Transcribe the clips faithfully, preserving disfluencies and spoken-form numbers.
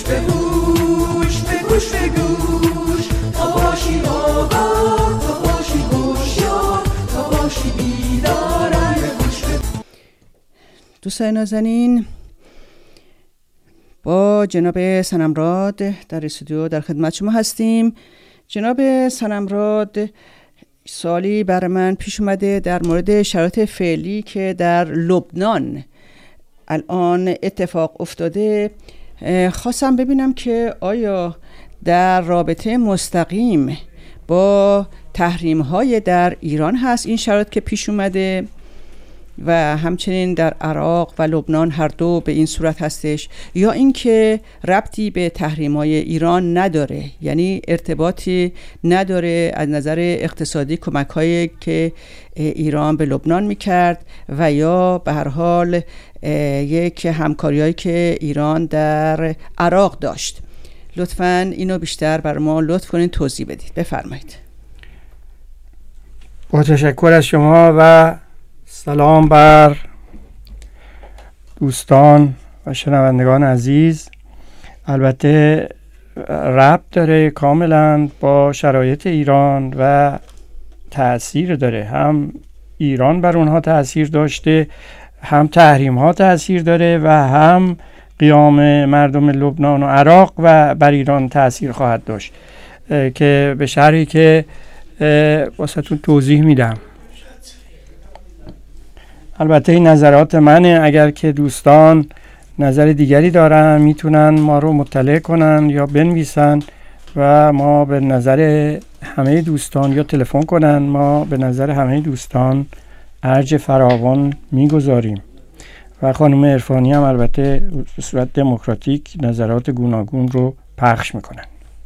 گوش به گوش به گوش به گوش تا باشی آگاه تا باشی هوشیار تا باشی بیدار گوش به دوستان نازنین، با جناب صنمراد در استودیو در خدمت شما هستیم. جناب صنمراد، سوالی برای من پیش اومده در مورد شرایط فعلی که در لبنان الان اتفاق افتاده. خواستم ببینم که آیا در رابطه مستقیم با تحریم‌های در ایران هست این شرایط که پیش اومده و همچنین در عراق و لبنان هر دو به این صورت هستش، یا اینکه ربطی به تحریم‌های ایران نداره، یعنی ارتباطی نداره از نظر اقتصادی کمک‌هایی که ایران به لبنان می‌کرد و یا به هر حال یک همکاری‌هایی که ایران در عراق داشت. لطفاً اینو بیشتر بر ما لطف کنین توضیح بدید. بفرمایید. با تشکر از شما و سلام بر دوستان و شنوندگان عزیز. البته ربط داره کاملا با شرایط ایران و تأثیر داره، هم ایران بر اونها تأثیر داشته، هم تحریم ها تأثیر داره و هم قیام مردم لبنان و عراق و بر ایران تأثیر خواهد داشت که به شرحی که واسهتون توضیح میدم. البته این نظرات منه، اگر که دوستان نظر دیگری دارن میتونن ما رو مطلع کنن یا بنویسن و ما به نظر همه دوستان یا تلفن کنن، ما به نظر همه دوستان ارج فراوان میگذاریم و خانم عرفانی هم البته به صورت دموکراتیک نظرات گوناگون رو پخش میکنن.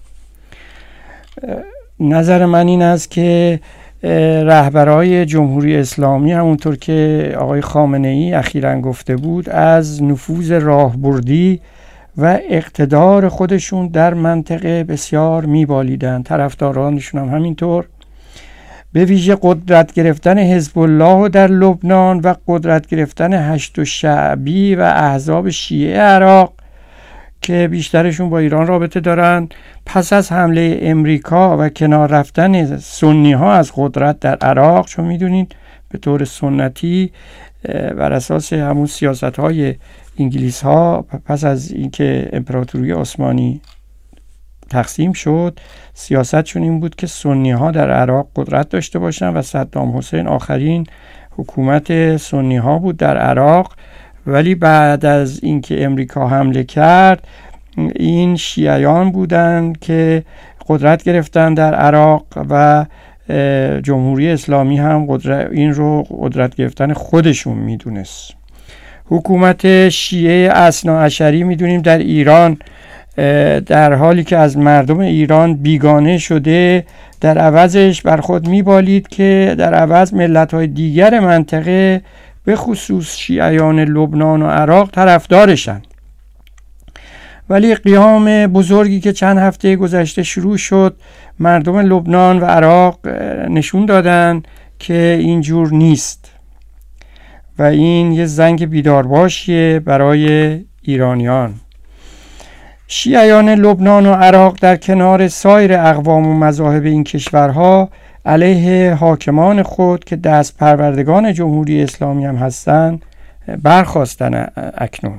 نظر من این است که رهبرای جمهوری اسلامی همونطور که آقای خامنه ای اخیراً گفته بود از نفوذ راهبردی و اقتدار خودشون در منطقه بسیار میبالیدن، طرفدارانشون هم همینطور، به ویژه قدرت گرفتن حزب الله در لبنان و قدرت گرفتن هشت شعبی و احزاب شیعه عراق که بیشترشون با ایران رابطه دارن. پس از حمله امریکا و کنار رفتن سنی ها از قدرت در عراق، چون میدونید به طور سنتی بر اساس همون سیاست های انگلیس ها پس از اینکه امپراتوری عثمانی تقسیم شد، سیاستشون این بود که سنی ها در عراق قدرت داشته باشن و صدام حسین آخرین حکومت سنی ها بود در عراق. ولی بعد از اینکه امریکا حمله کرد، این شیعیان بودند که قدرت گرفتن در عراق و جمهوری اسلامی هم قدرت این رو قدرت گرفتن خودشون میدونست. حکومت شیعه اثناعشری میدونیم در ایران در حالی که از مردم ایران بیگانه شده، در عوضش بر خود میبالید که در عوض ملت‌های دیگر منطقه به خصوص شیعیان لبنان و عراق طرفدارشن. ولی قیام بزرگی که چند هفته گذشته شروع شد، مردم لبنان و عراق نشون دادن که اینجور نیست و این یه زنگ بیدارباشیه برای ایرانیان. شیعیان لبنان و عراق در کنار سایر اقوام و مذاهب این کشورها علیه حاکمان خود که دست پروردگان جمهوری اسلامی هم هستند برخاستن اکنون.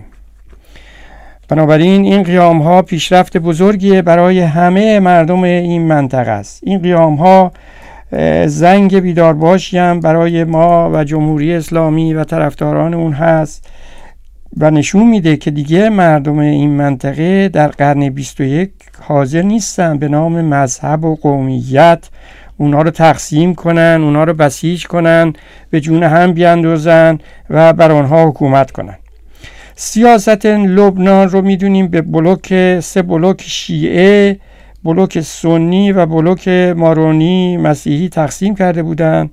بنابراین این قیام ها پیشرفت بزرگیه برای همه مردم این منطقه است. این قیام ها زنگ بیدارباشی هم برای ما و جمهوری اسلامی و طرفداران اون هست و نشون میده که دیگه مردم این منطقه در قرن بیست و یک حاضر نیستن به نام مذهب و قومیت اونا رو تقسیم کنن، اونا رو بسیج کنن، به جون هم بیاندازن و بر آنها حکومت کنن. سیاست لبنان رو میدونیم به بلوک سه بلوک شیعه، بلوک سنی و بلوک مارونی مسیحی تقسیم کرده بودن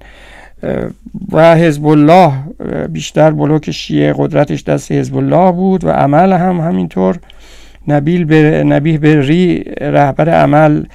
و حزب الله بیشتر بلوک شیعه قدرتش دست حزب الله بود و عمل هم همینطور. نبیل بر... نبیه بری رهبر عمل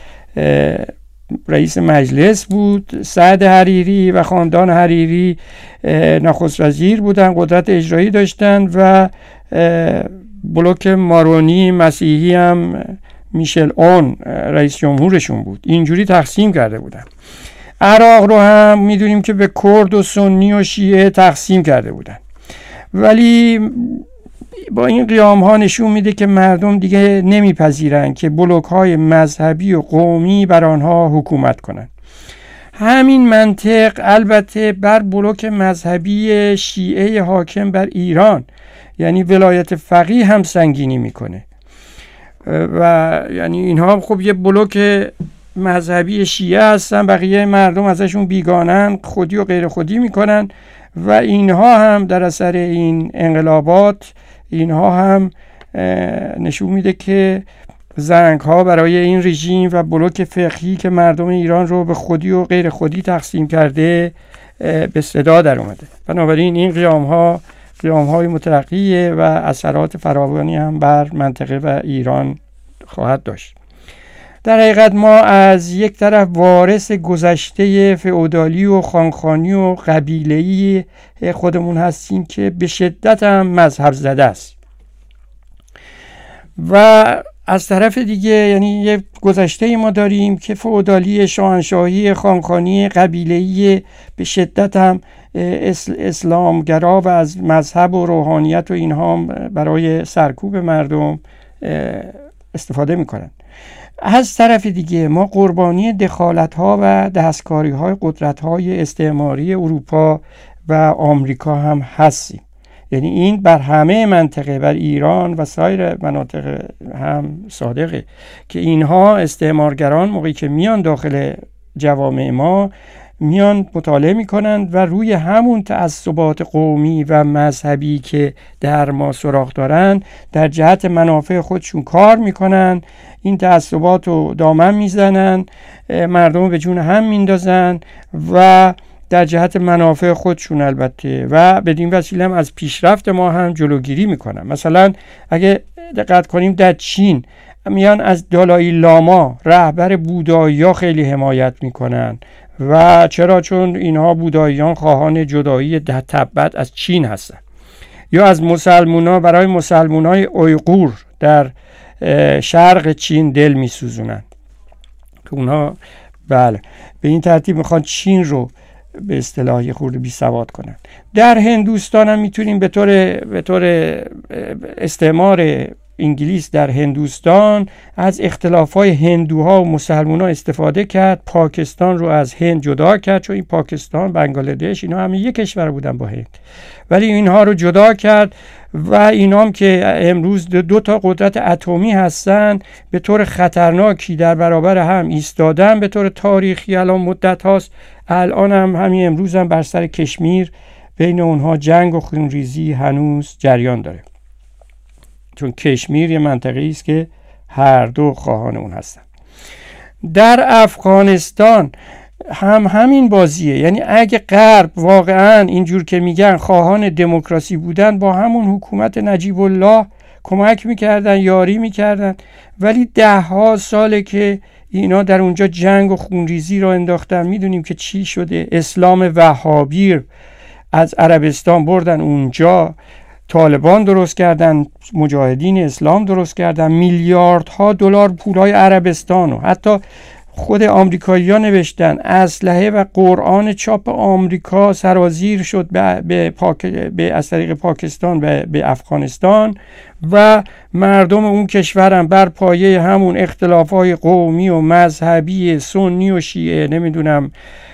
رئیس مجلس بود، سعد حریری و خاندان حریری نخست وزیر بودن، قدرت اجرایی داشتن و بلوک مارونی مسیحی هم میشل اون رئیس جمهورشون بود، اینجوری تقسیم کرده بودن. عراق رو هم میدونیم که به کرد و سنی و شیعه تقسیم کرده بودن. ولی با این قیام ها نشون میده که مردم دیگه نمیپذیرن که بلوک های مذهبی و قومی بر آنها حکومت کنن. همین منطق البته بر بلوک مذهبی شیعه حاکم بر ایران یعنی ولایت فقیه هم سنگینی میکنه و یعنی اینها خب یه بلوک مذهبی شیعه هستن، بقیه مردم ازشون بیگانن، خودی و غیر خودی میکنن و اینها هم در اثر این انقلابات اینها هم نشون میده که زنگ ها برای این رژیم و بلوک فقهی که مردم ایران رو به خودی و غیر خودی تقسیم کرده به صدا در اومده. بنابراین این قیام ها قیام های مترقیه و اثرات فراوانی هم بر منطقه و ایران خواهد داشت. در حقیقت ما از یک طرف وارث گذشته فئودالی و خانخانی و قبیله‌ای خودمون هستیم که به شدت هم مذهب زده است و از طرف دیگه یعنی یک گذشته ما داریم که فئودالی، شاهنشاهی، خانخانی، قبیله‌ای به شدت هم اسلامگرا و از مذهب و روحانیت و اینها برای سرکوب مردم استفاده میکنن. از طرف دیگه ما قربانی دخالت‌ها و دستکاری‌های قدرت‌های استعماری اروپا و آمریکا هم هستیم. یعنی این بر همه منطقه، بر ایران و سایر مناطق هم صادقه که اینها استعمارگران موقعی که میان داخل جوامع ما میان مطالعه میکنند و روی همون تعصبات قومی و مذهبی که در ما سراغ دارن در جهت منافع خودشون کار میکنن، این تعصبات رو دامن میزنن، مردم به جون هم میندازن و در جهت منافع خودشون البته و بدین وسیله هم از پیشرفت ما هم جلوگیری میکنن. مثلا اگه دقت کنیم در چین میان از دالای لاما رهبر بودایی‌ها خیلی حمایت میکنن و چرا؟ چون اینها بوداییان خواهان جدایی ده تبت از چین هستن. یا از مسلمونا برای مسلمونای اویغور در شرق چین دل میسوزونن که اونها بله به این ترتیب میخوان چین رو به اصطلاح یه خورده بی سواد کنن. در هندوستان هم میتونیم به طور به طور استعمار انگلیس در هندوستان از اختلافات هندوها و مسلمان‌ها استفاده کرد، پاکستان رو از هند جدا کرد، چون این پاکستان، بنگلادش اینا همه یک کشور بودن با هند، ولی اینها رو جدا کرد و اینام که امروز دو تا قدرت اتمی هستن به طور خطرناکی در برابر هم ایستادن به طور تاریخی. الان مدت هاست، الان هم همین امروز هم بر سر کشمیر بین اونها جنگ و خونریزی هنوز جریان داره، چون کشمیر یه منطقه‌ای است که هر دو خواهان اون هستن. در افغانستان هم همین بازیه، یعنی اگه غرب واقعا اینجور که میگن خواهان دموکراسی بودن با همون حکومت نجیب الله کمک میکردن، یاری میکردن، ولی ده ها ساله که اینا در اونجا جنگ و خونریزی را انداختن. میدونیم که چی شده، اسلام وهابی از عربستان بردن اونجا، طالبان درست کردن، مجاهدین اسلام درست کردن، میلیاردها دلار پولای عربستان و حتی خود آمریکایی‌ها نوشتن اسلحه و قرآن چاپ آمریکا سرازیر شد به به, پاک... به از طریق پاکستان به... به افغانستان و مردم اون کشورم بر پایه همون اختلافات قومی و مذهبی سنی و شیعه، نمیدونم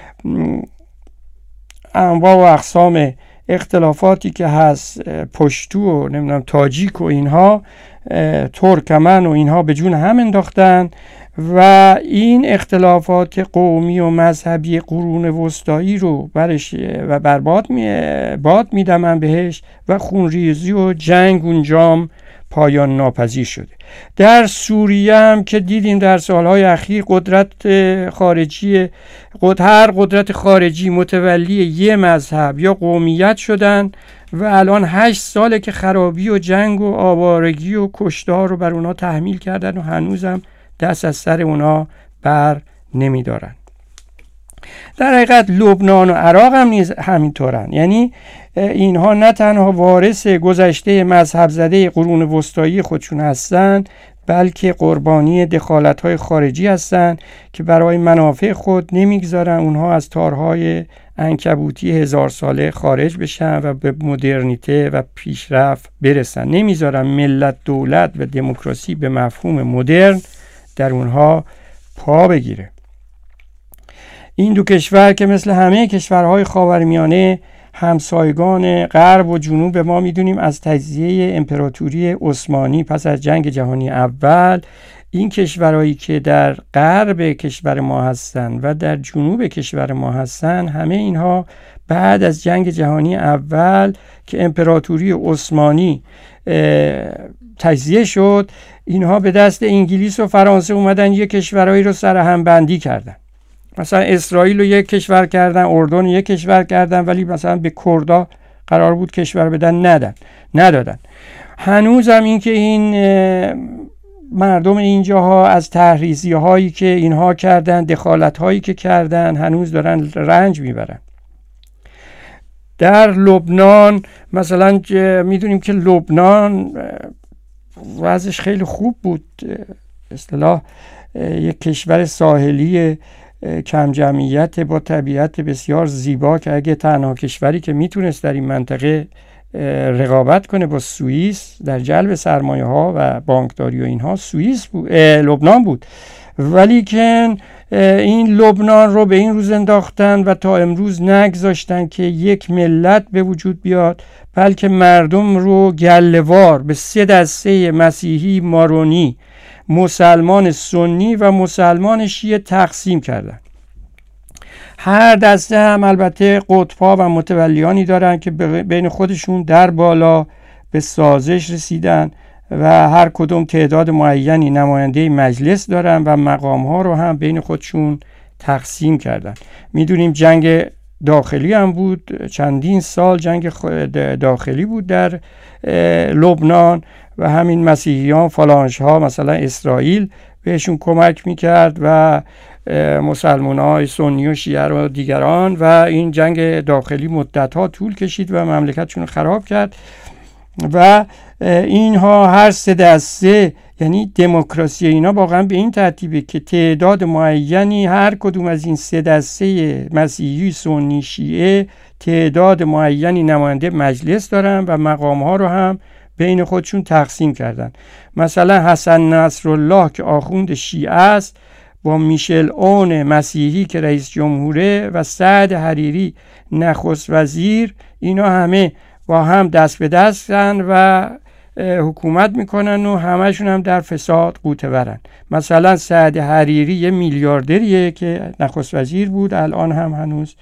انواع و اقسام اختلافاتی که هست، پشتو و نمیدونم تاجیک و اینها، ترکمن و اینها به جون هم انداختن و این اختلافات قومی و مذهبی قرون وسطایی رو برش و برباد می باد میدمن بهش و خونریزی و جنگ اونجام پایان ناپذیر شده. در سوریه هم که دیدیم در سالهای اخیر قدرت خارجی قد هر قدرت خارجی متولی یه مذهب یا قومیت شدن و الان هشت ساله که خرابی و جنگ و آوارگی و کشتار رو بر اونا تحمیل کردن و هنوزم دست از سر اونا بر نمی دارن. در حقیقت لبنان و عراق هم نیز همینطورن. یعنی اینها نه تنها وارث گذشته مذهب زده قرون وسطایی خودشون هستن، بلکه قربانی دخالت‌های خارجی هستن که برای منافع خود نمیگذارن اونها از تارهای عنکبوتی هزار ساله خارج بشن و به مدرنیته و پیشرفت برسن. نمیذارن ملت، دولت و دموکراسی به مفهوم مدرن در اونها پا بگیره. این دو کشور که مثل همه کشورهای خاورمیانه همسایگان غرب و جنوب ما میدونیم از تجزیه امپراتوری عثمانی پس از جنگ جهانی اول، این کشورهایی که در غرب کشور ما هستن و در جنوب کشور ما هستن، همه اینها بعد از جنگ جهانی اول که امپراتوری عثمانی تجزیه شد، اینها به دست انگلیس و فرانسه اومدن یک کشورهایی رو سرهم بندی کردن. مثلا اسرائیل رو یک کشور کردن، اردن یک کشور کردن، ولی مثلا به کردا قرار بود کشور بدن، ندن ندادن. هنوز هم این که این مردم اینجاها از تحریزی هایی که اینها کردن، دخالت هایی که کردن، هنوز دارن رنج میبرن. در لبنان مثلا میدونیم که لبنان وضعش خیلی خوب بود، اصطلاح یک کشور ساحلی کم جمعیت با طبیعت بسیار زیبا که اگه تنها کشوری که میتونست در این منطقه رقابت کنه با سوئیس در جلب سرمایه ها و بانکداری و اینها، سوئیس بود، لبنان بود. ولی که این لبنان رو به این روز انداختن و تا امروز نگذاشتن که یک ملت به وجود بیاد، بلکه مردم رو گله‌وار به سه دسته مسیحی، مارونی، مسلمان سنی و مسلمان شیعه تقسیم کردن. هر دسته هم البته قطب‌ها و متولیانی دارن که بین خودشون در بالا به سازش رسیدن و هر کدوم تعداد معینی نماینده مجلس دارن و مقام‌ها رو هم بین خودشون تقسیم کردن. میدونیم جنگ داخلی هم بود، چندین سال جنگ داخلی بود در لبنان و همین مسیحیان فالانژ ها مثلا اسرائیل بهشون کمک میکرد و مسلمان های سنی و شیعه و دیگران، و این جنگ داخلی مدت ها طول کشید و مملکتشون خراب کرد. و اینها هر سه دسته، یعنی دموکراسی اینا واقعا به این ترتیبه که تعداد معینی هر کدوم از این سه دسته مسیحی، سنی، شیعه تعداد معینی نماینده مجلس دارن و مقام ها رو هم بین خودشون تقسیم کردن. مثلا حسن نصرالله که آخوند شیعه است با میشل اون مسیحی که رئیس جمهوره و سعد حریری نخست وزیر، اینا همه با هم دست به دستن و حکومت میکنن و همشون هم در فساد غوطه ورن. مثلا سعد حریری یه میلیاردریه که نخست وزیر بود، الان هم هنوز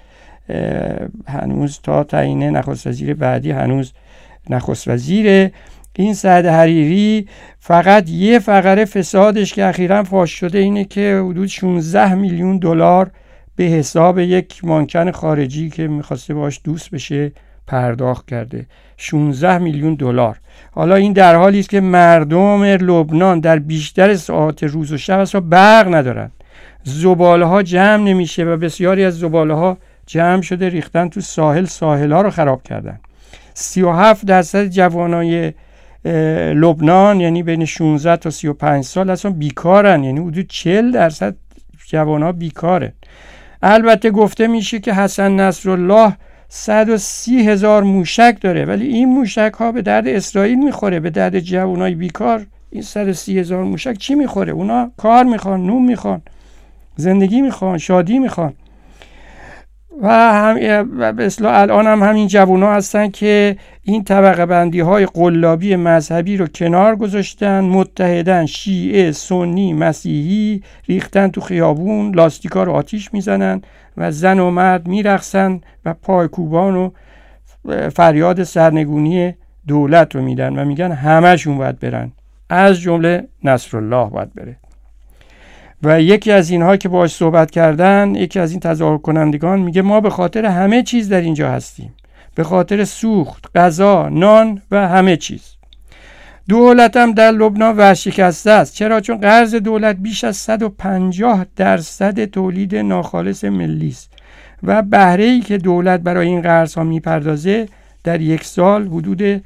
هنوز تا تعیین نخست وزیر بعدی هنوز نخست وزیره. این سعد حریری فقط یه فقره فسادش که اخیراً فاش شده اینه که حدود شانزده میلیون دلار به حساب یک مانکن خارجی که میخواسته باش دوست بشه پرداخت کرده. شانزده میلیون دلار. حالا این در حالی است که مردم لبنان در بیشتر ساعات روز و شب اصلا برق ندارن، زباله ها جمع نمیشه و بسیاری از زباله ها جمع شده ریختن تو ساحل، ساحل ها رو خراب کردن. سی و هفت درصد جوانای لبنان، یعنی بین شانزده تا سی و پنج سال اصلا بیکارن، یعنی حدود چهل درصد جوانها بیکارن. البته گفته میشه که حسن نصرالله صد و سی هزار موشک داره، ولی این موشک ها به درد اسرائیل میخوره، به درد جوانای بیکار این صد و سی هزار موشک چی میخوره؟ اونا کار میخوان، نون میخوان، زندگی میخوان، شادی میخوان. و هم به اصطلاح الان هم همین جوونا هستن که این طبقه بندی های قلابی مذهبی رو کنار گذاشتن، متحدن، شیعه، سنی، مسیحی ریختن تو خیابون، لاستیکا رو آتیش میزنن و زن و مرد میرقصن و پایکوبان و فریاد سرنگونی دولت رو میدن و میگن همه‌شون باید برن، از جمله نصرالله باید بره. و یکی از اینها که باهاش صحبت کردن، یکی از این تظاهر کنندگان میگه ما به خاطر همه چیز در اینجا هستیم، به خاطر سوخت، غذا، نان و همه چیز. دولت هم در لبنان ورشکسته است. چرا؟ چون قرض دولت بیش از صد و پنجاه درصد تولید ناخالص ملی است و بهره‌ای که دولت برای این قرض ها میپردازه در یک سال حدود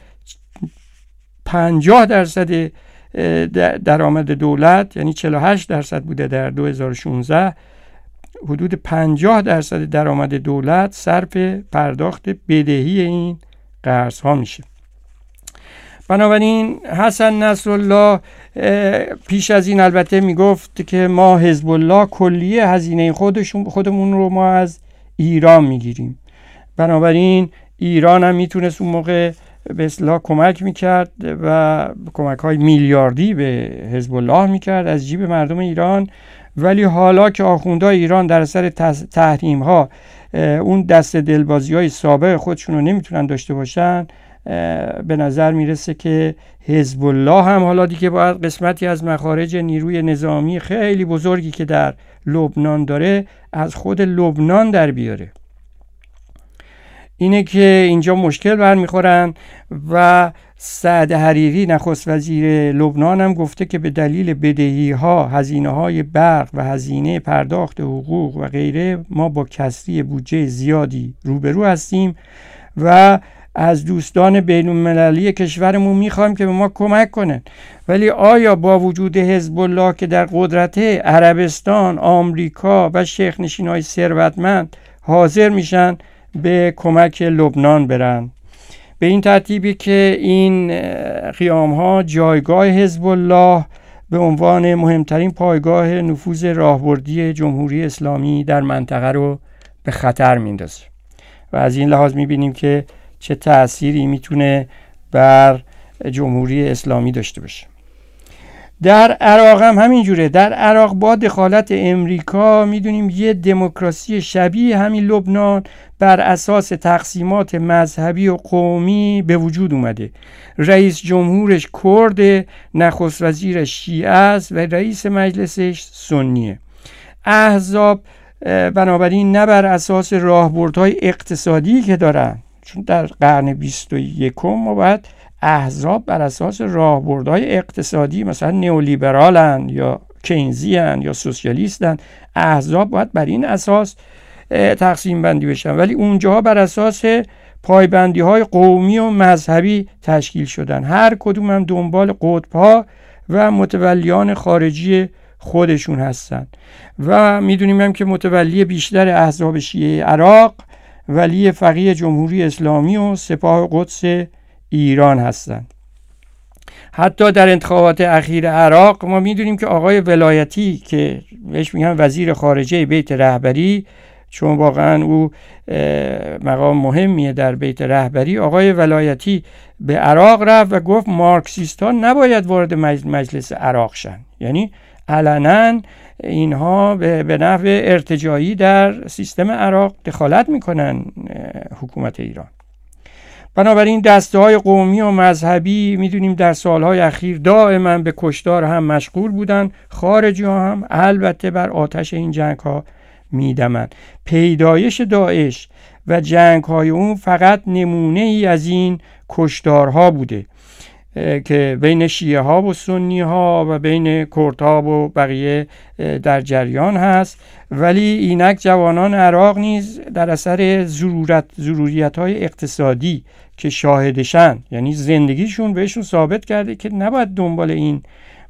پنجاه درصد درآمد دولت، یعنی چهل و هشت درصد بوده در دو هزار و شانزده، حدود پنجاه درصد درآمد دولت صرف پرداخت بدهی این قرض ها میشه. بنابراین حسن نصرالله پیش از این البته میگفت که ما حزب الله کلیه هزینه خودشون خودمون رو ما از ایران میگیریم. بنابراین ایران هم میتونست اون موقع به اصطلاح کمک میکرد و کمک های میلیاردی به حزب الله میکرد از جیب مردم ایران. ولی حالا که آخوندهای ایران در اثر تحریم ها اون دست دلبازی های سابق خودشون رو نمیتونن داشته باشن، به نظر میرسه که حزب الله هم حالا دیگه باید قسمتی از مخارج نیروی نظامی خیلی بزرگی که در لبنان داره از خود لبنان در بیاره. اینه که اینجا مشکل برمیخورن و سعد حریری نخست وزیر لبنان هم گفته که به دلیل بدهی ها، هزینه های برق و هزینه پرداخت حقوق و غیره ما با کسری بودجه زیادی روبرو هستیم و از دوستان بین المللی کشورمون میخوایم که به ما کمک کنن. ولی آیا با وجود حزب الله که در قدرت عربستان، آمریکا و شیخ نشین‌های ثروتمند حاضر میشن به کمک لبنان برن؟ به این ترتیبی که این قیام ها جایگاه حزب الله به عنوان مهمترین پایگاه نفوذ راهبردی جمهوری اسلامی در منطقه رو به خطر میندازه و از این لحاظ میبینیم که چه تأثیری میتونه بر جمهوری اسلامی داشته باشه. در عراق هم همینجوره. در عراق با دخالت امریکا میدونیم یه دموکراسی شبیه همین لبنان بر اساس تقسیمات مذهبی و قومی به وجود اومده. رئیس جمهورش کرد، نخست وزیرش شیعه است و رئیس مجلسش سنیه. احزاب بنابراین نه بر اساس راهبردهای اقتصادی که دارن، چون در قرن بیست و یکم ما باید احزاب بر اساس راهبردهای اقتصادی مثلا نئولیبرالن یا کینزیان یا سوسیالیستن، احزاب باید بر این اساس تقسیم بندی بشن. ولی اونجاها بر اساس پایبندی های قومی و مذهبی تشکیل شدن، هر کدوم هم دنبال قطب‌ها و متولیان خارجی خودشون هستن و میدونیم هم که متولی بیشتر احزاب شیعه عراق ولی فقیه جمهوری اسلامی و سپاه قدس ایران هستند. حتی در انتخابات اخیر عراق ما میدونیم که آقای ولایتی که بهش میگن وزیر خارجه بیت رهبری، چون واقعا او مقام مهمیه در بیت رهبری، آقای ولایتی به عراق رفت و گفت مارکسیست ها نباید وارد مجلس عراق شن. یعنی علنا اینها به نحو ارتجاعی در سیستم عراق دخالت میکنن حکومت ایران. بنابراین دسته های قومی و مذهبی میدونیم در سالهای اخیر دائما به کشتار هم مشغول بودن. خارجی ها هم البته بر آتش این جنگ ها میدمن. پیدایش داعش و جنگ های اون فقط نمونه ای از این کشتارها بوده که بین شیعه ها و سنی ها و بین کرد ها و بقیه در جریان هست. ولی اینک جوانان عراق نیز در اثر ضرورت ضروریت های اقتصادی که شاهدشن، یعنی زندگیشون بهشون ثابت کرده که نباید دنبال این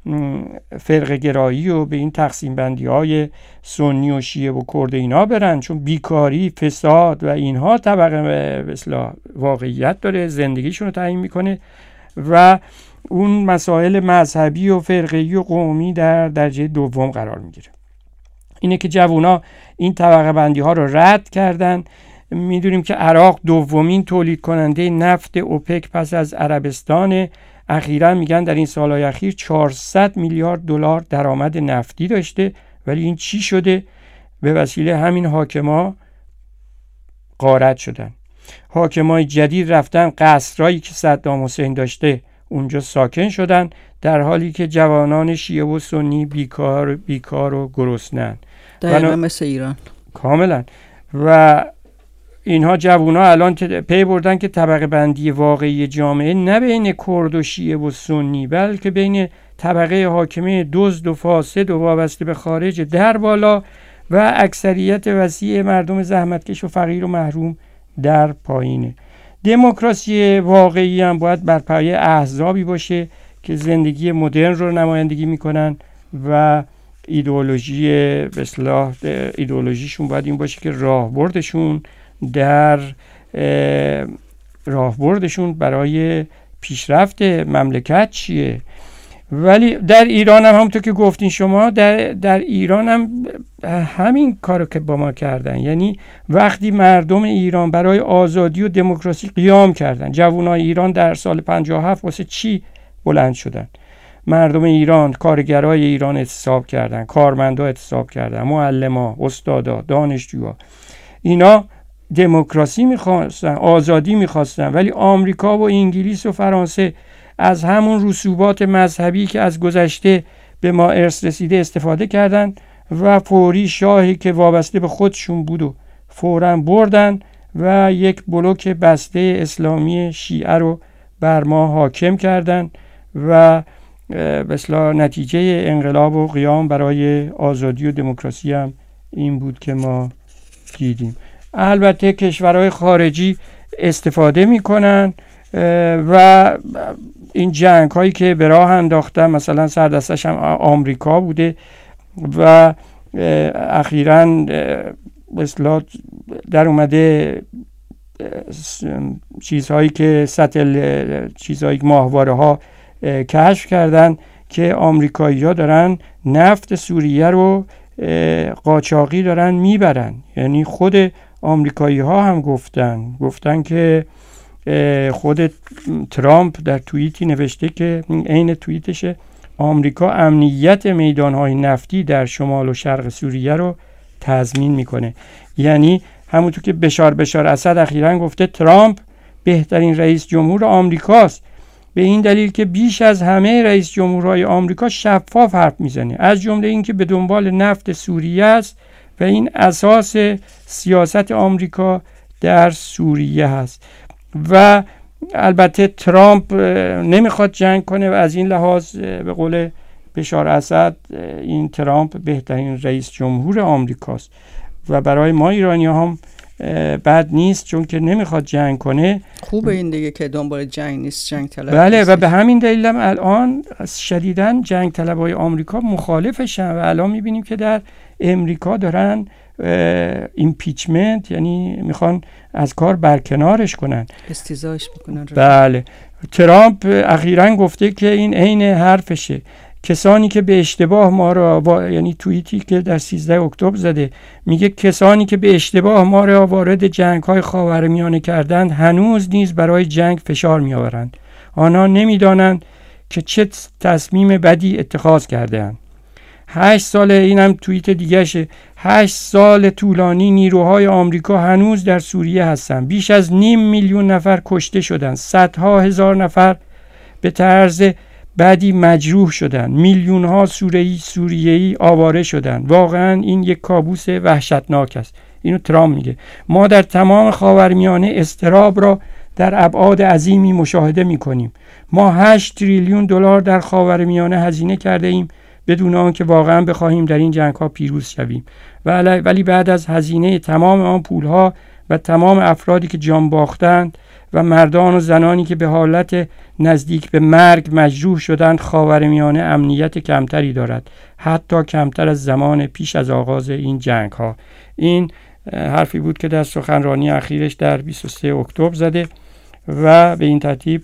فرقه گرایی و به این تقسیم بندی های سنی و شیعه و کرد اینا برن، چون بیکاری، فساد و اینها طبقه به اصطلاح واقعیت داره، زندگیشون رو تعیین میکنه و اون مسائل مذهبی و فرقه‌ای و قومی در درجه دوم قرار میگیره. اینه که جوونا این طبقه بندی ها رو رد کردن. میدونیم که عراق دومین تولید کننده نفت اوپک پس از عربستان. اخیراً میگن در این سالهای اخیر چهارصد میلیارد دلار درآمد نفتی داشته. ولی این چی شده؟ به وسیله همین حاکما غارت شدن. حاکمای جدید رفتن قصرهایی که صدام حسین داشته اونجا ساکن شدن، در حالی که جوانان شیعه و سنی بیکار بیکار و گرسنه‌اند. دقیقا مثل ایران. کاملا. و اینها جوونا الان پی بردن که طبقه بندی واقعی جامعه نه بین کرد و شیعه و سنی، بلکه بین طبقه حاکمه دزد و فاسد و وابسته به خارج در بالا و اکثریت وسیع مردم زحمتکش و فقیر و محروم در پایینه. دموکراسی واقعی هم باید بر پایه احزابی باشه که زندگی مدرن رو نمایندگی میکنن و ایدئولوژی به اصطلاح ایدئولوژیشون باید این باشه که راهبردشون در راهبردشون برای پیشرفت مملکت چیه. ولی در ایران هم همونطور که گفتین شما، در, در ایران هم همین کارو که با ما کردن. یعنی وقتی مردم ایران برای آزادی و دموکراسی قیام کردن، جوانای ایران در سال پنجاه و هفت واسه چی بلند شدن؟ مردم ایران، کارگرای ایران اعتصاب کردن، کارمندا اعتصاب کردن، معلما، استادا، دانشجوها، اینا دموکراسی میخواستن، آزادی میخواستن. ولی آمریکا و انگلیس و فرانسه از همون رسوبات مذهبی که از گذشته به ما ارث رسیده استفاده کردن و فوری شاهی که وابسته به خودشون بود و فوراً بردن و یک بلوک بسته اسلامی شیعه رو بر ما حاکم کردن و به اصطلاح نتیجه انقلاب و قیام برای آزادی و دموکراسی هم این بود که ما دیدیم. البته کشورهای خارجی استفاده میکنن و این جنگ هایی که به راه انداختن، مثلا سردستش هم آمریکا بوده و اخیراً به اصطلاح در اومده چیزهایی که ساتل چیزهایی ماهواره ها کشف کردن که آمریکایی ها دارن نفت سوریه رو قاچاقی دارن میبرن. یعنی خود آمریکایی ها هم گفتن گفتن که خود ترامپ در توییتی نوشته که عین توییتشه، آمریکا امنیت میدانهای نفتی در شمال و شرق سوریه رو تضمین میکنه. یعنی همونطور که بشار بشار اسد اخیراً گفته ترامپ بهترین رئیس جمهور آمریکاست، به این دلیل که بیش از همه رئیس جمهورهای آمریکا شفاف حرف میزنه، از جمله این که به دنبال نفت سوریه است و این اساس سیاست آمریکا در سوریه هست. و البته ترامپ نمیخواد جنگ کنه و از این لحاظ به قول بشار اسد این ترامپ بهترین رئیس جمهور آمریکاست و برای ما ایرانی هم بد نیست چون که نمیخواد جنگ کنه. خوبه این دیگه که دنبال جنگ نیست، جنگ طلب بله نیست. و به همین دلیل هم الان شدیداً جنگ طلبای آمریکا مخالفشن و الان میبینیم که در امریکا دارن ایمپیچمنت، یعنی میخوان از کار برکنارش کنن، استیزایش بکنن. بله. ترامپ اخیراً گفته که این عین حرفشه، کسانی که به اشتباه ما را با... یعنی توییتی که در سیزده اکتبر زده میگه کسانی که به اشتباه ما را وارد جنگ‌های خاورمیانه کردند هنوز نیز برای جنگ فشار میآورند. آنها نمیدانند که چه تصمیم بدی اتخاذ کرده‌اند. هشت سال، اینم توییت دیگه‌شه، هشت سال طولانی نیروهای آمریکا هنوز در سوریه هستند. بیش از نیم میلیون نفر کشته شدند، صدها هزار نفر به طرز بعدی مجروح شدند، میلیون ها سوریه‌ای سوریه‌ای آواره شدند. واقعا این یک کابوس وحشتناک است. اینو ترامپ میگه. ما در تمام خاورمیانه اضطراب را در ابعاد عظیمی مشاهده میکنیم. ما هشت تریلیون دلار در خاورمیانه هزینه کرده ایم بدون آنکه واقعا بخواهیم در این جنگ ها پیروز شویم. ولی بعد از هزینه تمام آن پول ها و تمام افرادی که جان باختند و مردان و زنانی که به حالت نزدیک به مرگ مجروح شدند، خاورمیانه امنیت کمتری دارد، حتی کمتر از زمان پیش از آغاز این جنگ ها. این حرفی بود که در سخنرانی اخیرش در بیست و سوم اکتبر زده و به این ترتیب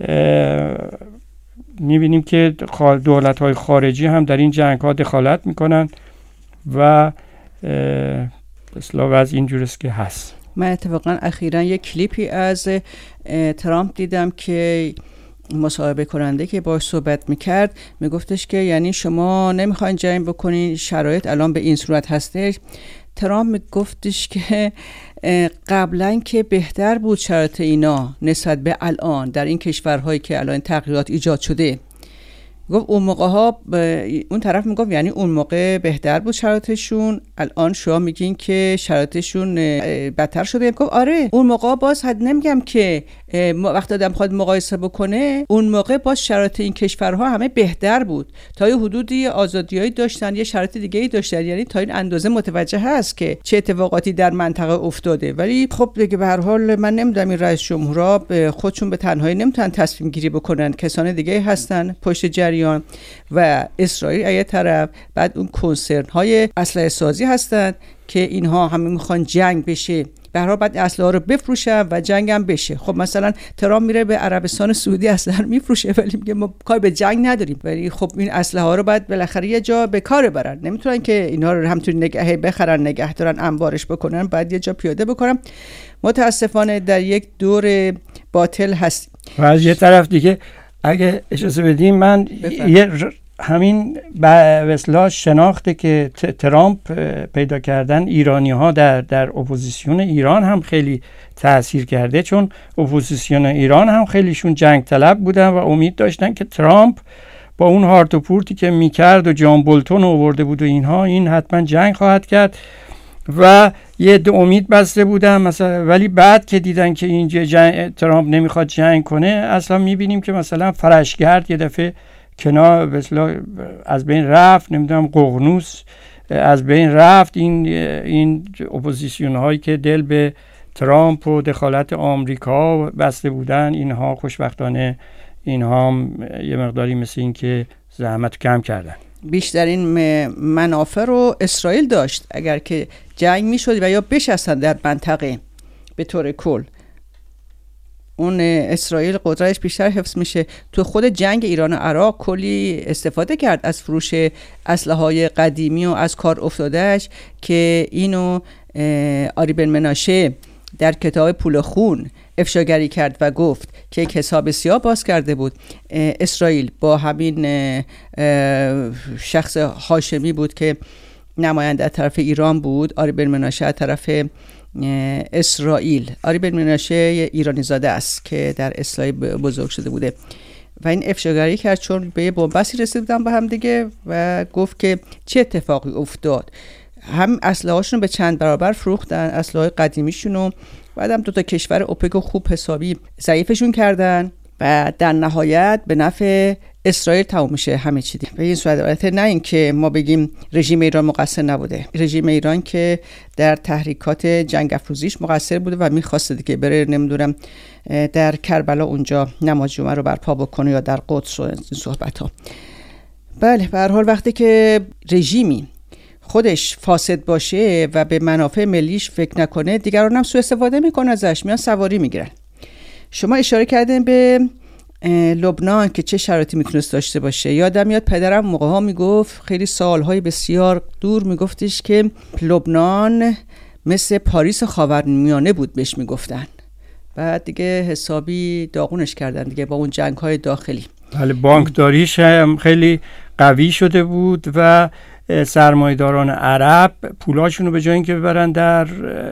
می‌بینیم که دولت‌های خارجی هم در این جنگ‌ها دخالت می‌کنن و اصلا وضع اینجوری است که هست. من اتفاقا اخیراً یک کلیپی از ترامپ دیدم که مصاحبه کننده که باهاش صحبت میکرد میگفتش که یعنی شما نمیخواین جنگ بکنین، شرایط الان به این صورت هستش. ترامپ میگفتش که قبلا که بهتر بود شرایط اینا نسبت به الان در این کشورهایی که الان تغییرات ایجاد شده. گفت اون موقع ها اون طرف میگفت یعنی اون موقع بهتر بود شرایطشون، الان شما میگین که شرایطشون بدتر شده. گفت آره اون موقع باز حد نمیگم که وقتی آدم خواهد مقایسه بکنه اون موقع باز شرایط این کشورها همه بهتر بود، تا یه حدودی آزادیایی داشتن، یه شرایط دیگه‌ای داشتن، یعنی تا این اندازه متوجه هست که چه اتفاقاتی در منطقه افتاده. ولی خب دیگه به هر حال من نمیدونم این رئیس جمهورها خودشون به تنهایی نمیتونن تصمیم گیری بکنن، کسان دیگه هستن پشت جریان و اسرائیل از طرف، بعد اون کنسرن های اسلحه سازی هستن که اینها همه میخوان جنگ بشه، به هر حال بعد اسلحه ها رو بفروشن و جنگ هم بشه. خب مثلا ترامپ میره به عربستان سعودی اسلحه رو میفروشه ولی میگه ما کار به جنگ نداریم، ولی خب این اسلحه ها رو بعد بالاخره یه جا به کار ببرن، نمیتونن که اینا رو همونطوری نگه بخرن نگه دارن انبارش بکنن، بعد یه جا پیاده بکنن. متاسفانه در یک دور باطل هستیم. و از یه طرف دیگه اگه اجازه بدیم من بفرم. یه همین به اصطلاح شناخته که ترامپ پیدا کردن ایرانی ها در در اپوزیسیون ایران هم خیلی تأثیر کرده، چون اپوزیسیون ایران هم خیلیشون جنگ طلب بودن و امید داشتن که ترامپ با اون هارت و پورتی که میکرد و جان بولتون آورده بود و اینها این حتما جنگ خواهد کرد و یه عده امید بسته بودن مثلا. ولی بعد که دیدن که این جنگ ترامپ نمیخواد جنگ کنه، اصلا میبینیم که مثلا فرشگرد یه دفعه کنار مثلا از بین رفت، نمیدونم ققنوس از بین رفت. این این اپوزیسیون هایی که دل به ترامپ و دخالت آمریکا بسته بودن، اینها خوشبختانه اینها هم یه مقداری مثل این که زحمت کم کردن. بیشترین منافع رو اسرائیل داشت اگر که جنگ میشد و یا بشستن در منطقه به طور کل. اون اسرائیل قدرتش بیشتر حفظ میشه. تو خود جنگ ایران و عراق کلی استفاده کرد از فروش اسلحه‌های قدیمی و از کار افتادهش که اینو آری بن مناشه در کتاب پول خون افشاگری کرد و گفت که یک حساب سیاه باز کرده بود. اسرائیل با همین شخص هاشمی بود که نماینده از طرف ایران بود، آری بن مناشه از طرف اسرائیل. آری بن مناشه ایرانی زاده است که در اسرائیل بزرگ شده بوده و این افشاگری کرد چون به یه بنبستی رسید بودن با هم دیگه و گفت که چه اتفاقی افتاد. هم اسلحه هاشون به چند برابر فروختن، اسلحه قدیمیشون رو، بعدم دو تا کشور اوپک خوب حسابی ضعیفشون کردن و در نهایت به نفع اسرائیل تموم میشه همه چی دیگه. به این صورت البته نه اینکه ما بگیم رژیم ایران مقصر نبوده، رژیم ایران که در تحریکات جنگ افروزیش مقصر بوده و میخواسته دیگه بره نمیدونم در کربلا اونجا نماز جمعه رو برپا بکنه یا در قدس و این صحبت ها. بله به هر حال وقتی که رژیمی خودش فاسد باشه و به منافع ملیش فکر نکنه، دیگران هم سوء استفاده میکنه ازش، میان سواری میگیرن. شما اشاره کردین به لبنان که چه شرایطی میتونست داشته باشه. یادم میاد پدرم موقع ها میگفت، خیلی سالهای بسیار دور میگفتش که لبنان مثل پاریس خاورمیانه بود بهش میگفتن. بعد دیگه حسابی داغونش کردن دیگه با اون جنگ های داخلی. بله بانکداریش هم خیلی قوی شده بود و سرمایه‌داران عرب پولاشون رو به جای اینکه ببرن در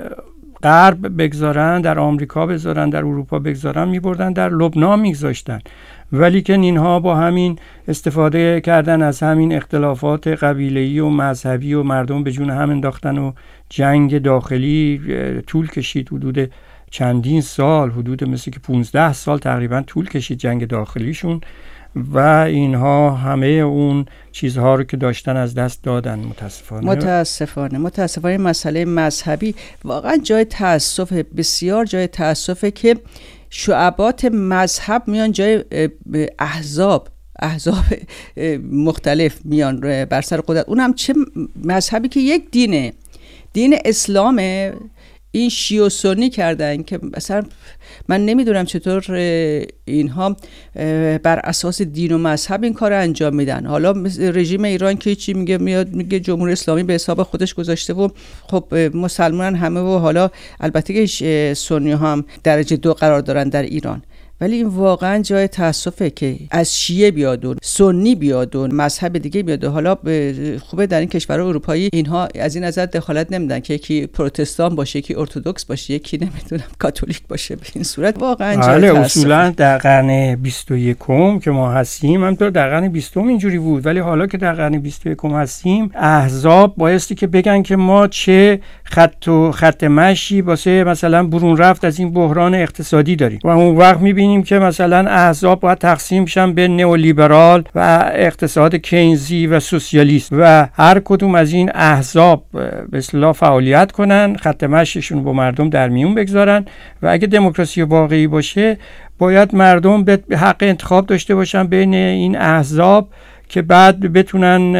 غرب بگذارن، در آمریکا بگذارن، در اروپا بگذارن، میبردن در لبنان میگذاشتن. ولی که اینها با همین استفاده کردن از همین اختلافات قبیله‌ای و مذهبی و مردم به جون هم انداختن و جنگ داخلی طول کشید. حدود چندین سال، حدود مثل که پونزده سال تقریبا طول کشید جنگ داخلیشون و اینها همه اون چیزها رو که داشتن از دست دادن. متاسفانه متاسفانه متاسفانه مسئله مذهبی واقعا جای تأسف، بسیار جای تأسفه که شعبات مذهب میان جای احزاب احزاب مختلف میان بر سر قدرت. اونم چه مذهبی که یک دینه، دین اسلامه، این شیعه و سنی کردن که مثلا من نمیدونم چطور اینها بر اساس دین و مذهب این کار رو انجام میدن. حالا رژیم ایران که چی میگه؟ میاد میگه جمهوری اسلامی به حساب خودش گذاشته و خب مسلمان همه و حالا البته که سنی ها هم درجه دو قرار دارن در ایران، ولی این واقعا جای تاسفه که از شیعه بیادون، سنی بیادون، مذهب دیگه بیادون. حالا خوبه در این کشورهای اروپایی اینها از این نظر دخالت نمیدن که یکی پروتستان باشه، یکی ارتدوکس باشه، یکی نمیدونم کاتولیک باشه. به این صورت واقعا جای بله، تاسفه. اصولا در قرن بیست و یکم که ما هستیم، همونطور در قرن بیستم اینجوری بود، ولی حالا که در قرن بیست و یکم هستیم، احزاب بایستی که بگن که ما چه خط و خط مشی واسه مثلا برون رفت از این بحران اقتصادی داریم. و اون وقت می‌بینیم که مثلا احزاب باید تقسیم بشن به نئولیبرال و اقتصاد کینزی و سوسیالیست و هر کدوم از این احزاب به اصطلاح فعالیت کنن، خط مشیشون با مردم در میون بگذارن و اگه دموکراسی واقعی باشه باید مردم به حق انتخاب داشته باشن بین این احزاب که بعد بتونن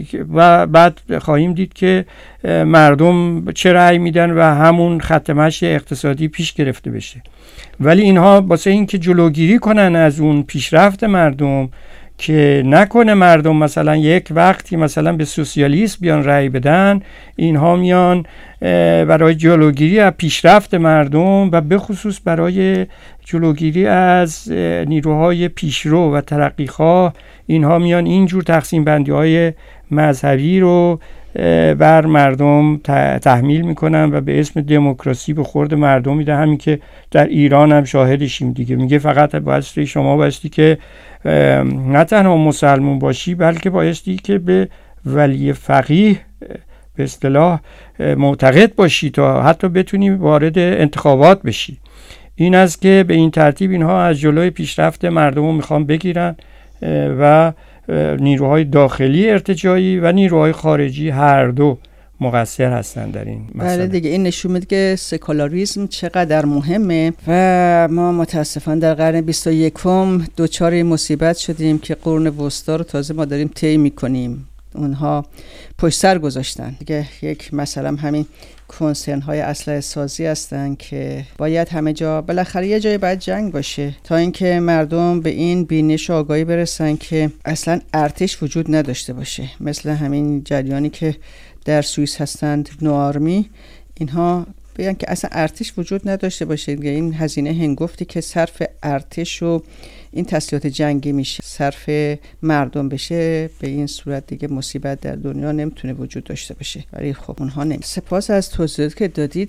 و بعد خواهیم دید که مردم چه رأی میدن و همون خط مشی اقتصادی پیش گرفته بشه. ولی اینها واسه این که جلوگیری کنن از اون پیشرفت مردم، که نکنه مردم مثلا یک وقتی مثلا به سوسیالیسم بیان رأی بدن، اینها میان برای جلوگیری از پیشرفت مردم و به خصوص برای جلوگیری از نیروهای پیشرو و ترقیخواه، اینها میان اینجور تقسیم بندی های مذهبی رو بر مردم تحمیل میکنن و به اسم دموکراسی به خورد مردم میده. همین که در ایران هم شاهدشیم دیگه. میگه فقط بایستی شما بایستی که نه تنها مسلمون باشی، بلکه بایستی که به ولی فقیه به اصطلاح معتقد باشی تا حتی بتونی وارد انتخابات بشی. این است که به این ترتیب اینها از جلوی پیشرفت مردم رو میخوان بگیرن و نیروهای داخلی ارتجاعی و نیروهای خارجی هر دو مقصر هستن در این مسئله. بله دیگه، این نشون میده که سکولاریسم چقدر مهمه و ما متاسفانه در قرن بیست و یکم دوچار مصیبت شدیم که قرون وسطا رو تازه ما داریم طی میکنیم. اونها پشت سر گذاشتن دیگه. یک مثلا همین کنسرن های اسلحه سازی هستن که باید همه جا بالاخره یه جای باید جنگ باشه تا اینکه مردم به این بینش و آگاهی برسن که اصلا ارتش وجود نداشته باشه. مثل همین جریانی که در سوئیس هستند، نوآرمی، اینها بگن که اصلا ارتش وجود نداشته باشه. این هزینه هنگفتی که صرف ارتش و این تسلیحات جنگی میشه صرف مردم بشه، به این صورت دیگه مصیبت در دنیا نمیتونه وجود داشته باشه. ولی خب اونها نمی. سپاس از توضیحاتی که دادید.